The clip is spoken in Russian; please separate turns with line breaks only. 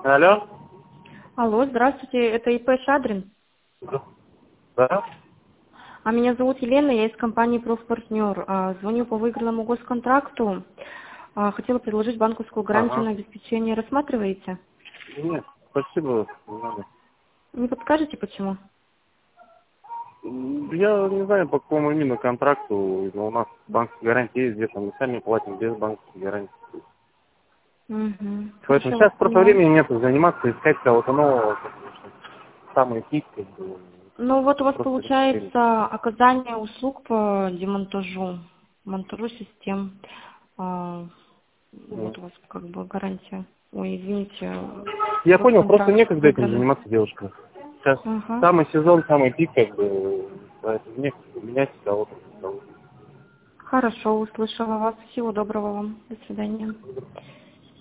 Алло?
Алло, здравствуйте, это ИП Шадрин.
Да?
А меня зовут Елена, я из компании «Профпартнер». Звоню по выигранному госконтракту. Хотела предложить банковскую гарантию
Ага.
на обеспечение. Рассматриваете?
Нет, спасибо. Не надо.
Не подскажете, почему?
Я не знаю, по какому именно контракту, но у нас банковская гарантия есть, где-то мы сами платим без банковской гарантии.
Угу.
Поэтому
Хорошо, вас
сейчас просто
поняла.
времени нет заниматься, искать кого-то нового, потому что самый пик, как бы,
Ну вот у вас
просто нет времени.
получается оказание услуг по демонтажу, монтажу систем.
Мгм.
Вот у вас как бы гарантия. Ой, извините,
Я понял, просто
госконтракт
некогда этим
выигранный.
заниматься, девушка. Сейчас
Ага.
самый сезон, самый пик, как бы, поэтому некогда менять кого-то.
Хорошо, услышала вас. Всего доброго вам. До свидания.